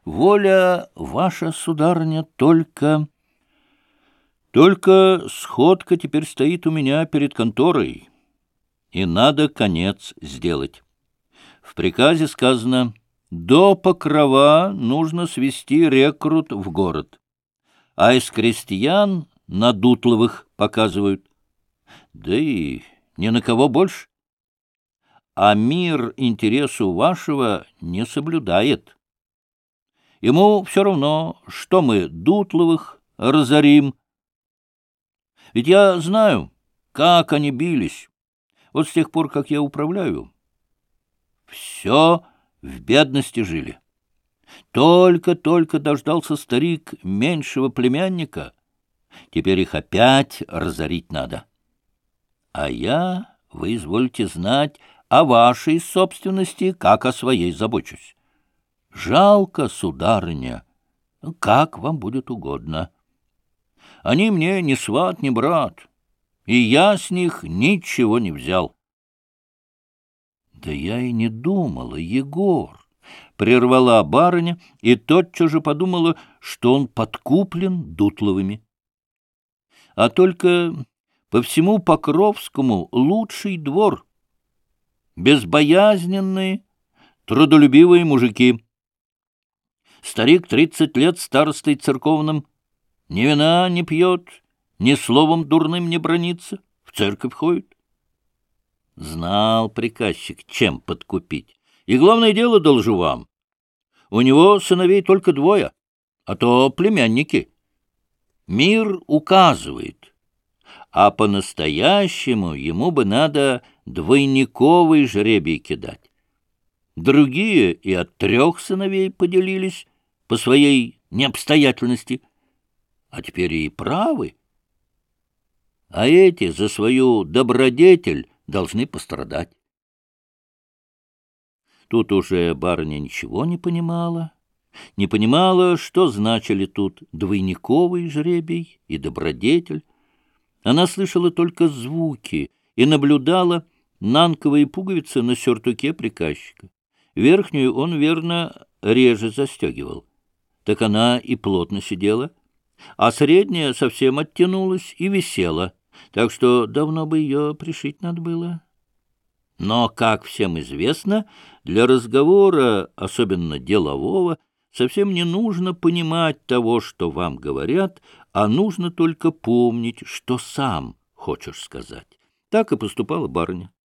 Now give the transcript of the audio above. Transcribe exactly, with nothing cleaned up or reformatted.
Воля ваша, сударыня, только... Только сходка теперь стоит у меня перед конторой, и надо конец сделать. В приказе сказано, до Покрова нужно свести рекрут в город, а из крестьян на Дутловых показывают. Да и ни на кого больше. А мир интересу вашего не соблюдает. Ему все равно, что мы Дутловых разорим. Ведь я знаю, как они бились. Вот с тех пор, как я управляю, все в бедности жили. Только-только дождался старик меньшего племянника. Теперь их опять разорить надо. А я, вы извольте знать, о вашей собственности, как о своей забочусь. Жалко, сударыня, как вам будет угодно. Они мне ни сват, ни брат, и я с них ничего не взял. — Да я и не думала, Егор, — прервала барыня, и тотчас же подумала, что он подкуплен Дутловыми. А только по всему Покровскому лучший двор, безбоязненные, трудолюбивые мужики. Старик тридцать лет старостой церковным, ни вина не пьет, ни словом дурным не бранится, в церковь ходит. Знал приказчик, чем подкупить. И главное дело, должу вам, у него сыновей только двое, а то племянники. Мир указывает, а по-настоящему ему бы надо двойниковый жребий кидать. Другие и от трех сыновей поделились по своей необстоятельности, а теперь и правы. А эти за свою добродетель должны пострадать. Тут уже барыня ничего не понимала, не понимала, что значили тут двойниковый жребий и добродетель. Она слышала только звуки и наблюдала нанковые пуговицы на сюртуке приказчика. Верхнюю он, верно, реже застегивал. Так она и плотно сидела, а средняя совсем оттянулась и висела, так что давно бы ее пришить надо было. Но, как всем известно, для разговора, особенно делового, совсем не нужно понимать того, что вам говорят, а нужно только помнить, что сам хочешь сказать. Так и поступала барыня.